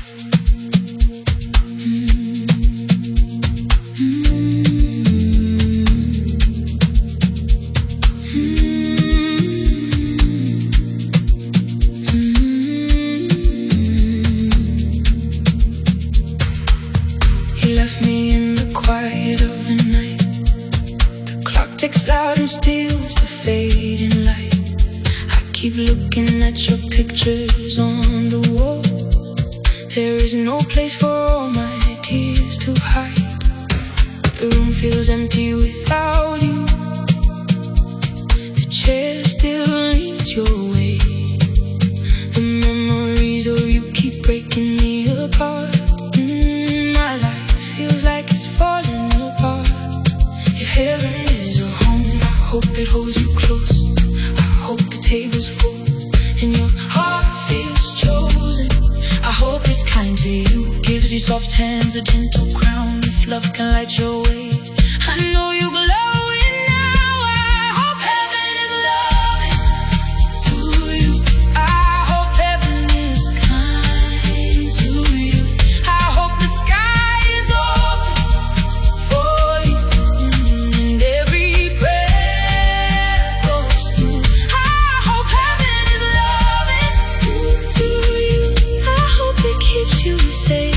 You left me in the quiet of the night. The clock ticks loud and steals the fading light. I keep looking at your pictures on the wall. There is no place for all my tears to hide. The room feels empty without you. The chair still leans your way. The memories of you keep breaking me apart. My life feels like it's falling apart. If heaven is a home, I hope it holds you close. I hope the table's full and your heart feels chosen. I hope it's kind to you, gives you soft hands, a gentle crown. If love can light your way, I know you glowing now. I hope heaven is loving to you. I hope heaven is kind to you. I hope the sky is open for you, and every prayer goes through. I hope heaven is loving to you. I hope it keeps you safe.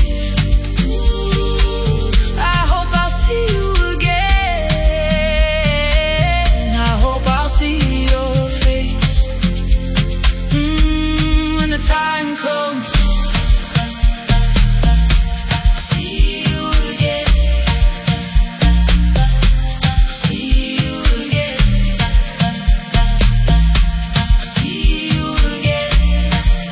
I hope I'll see you again. I hope I'll see your face when the time comes. See you again. See you again. See you again.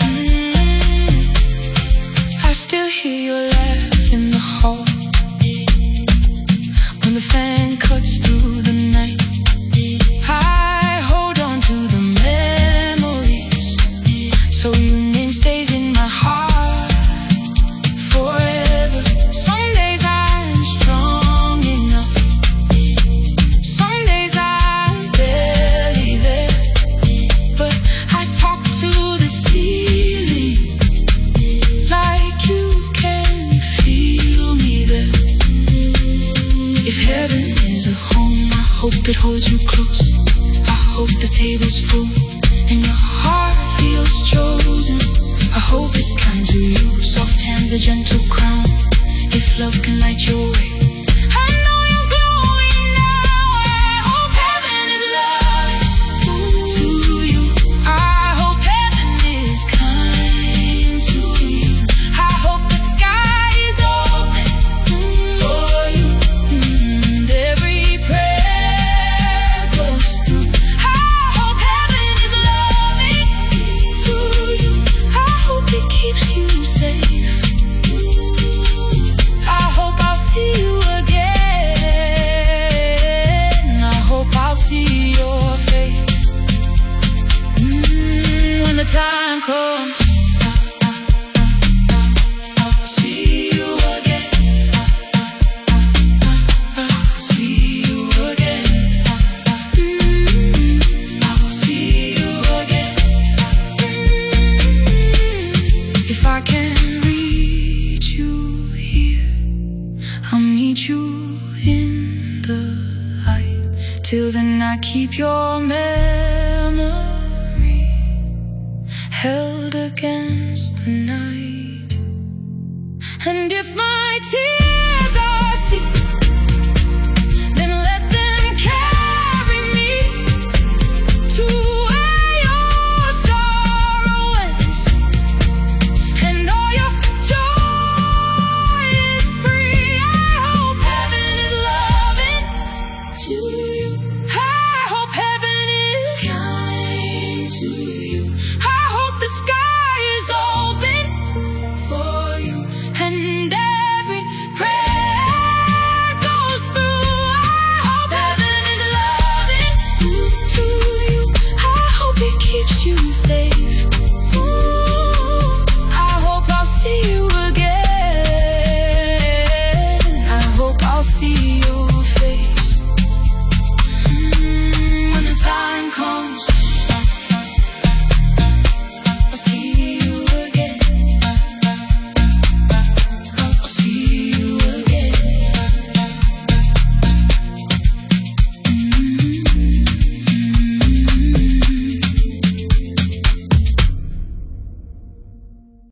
I still hear your laugh in the hall when the fan cuts through the night. I hold on to the memories, so your name stays in my heart forever. Some days I'm strong enough, some days I'm barely there, but I talk to the ceiling like you can feel me there. If heaven is a home, I hope it holds you close. I hope the table's full and your heart feels chosen. I hope it's kind to you, soft hands, a gentle crown. If love can light your way, I know you're glowing now. I hope heaven is loving to you. I hope heaven is kind to you. I hope the sky is open for you, and every prayer goes through. I hope heaven is loving to you. I hope it keeps you safe. I hope I'll see you again. I hope I'll see your face when the time comes. See you again. See you again. I'll see you again. If I can reach you here, I'll meet you in the light. Till then I keep your memory held against the night. And if my tears are seen